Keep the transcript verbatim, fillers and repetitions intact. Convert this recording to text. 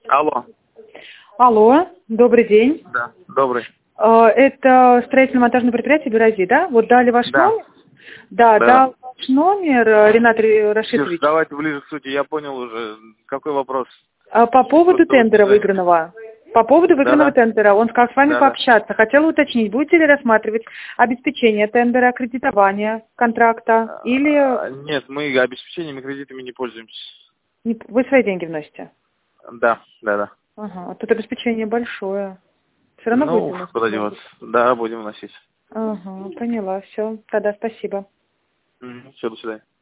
Алло. Алло, добрый день. Да, добрый. Э, Это строительно-монтажное предприятие «Бюрази», да? Вот дали ваш Да. номер? Да, Да. дал ваш номер э, Ренат Ри- Ксюш, Рашидович. давайте ближе к сути, я понял уже. Какой вопрос? А По поводу Просто вот, тендера э, выигранного. По поводу выигранного Да-да. тендера. Он сказал с вами Да-да. пообщаться. Хотела уточнить, будете ли рассматривать обеспечение тендера, кредитование контракта или А, Нет, мы обеспечениями, кредитами не пользуемся. не- вы свои деньги вносите? Да, да, да. Ага, тут обеспечение большое. Все равно будете Ну, вносить куда деньги? деваться? Да, будем носить. Ага, поняла, все. Тогда спасибо. Все, до свидания.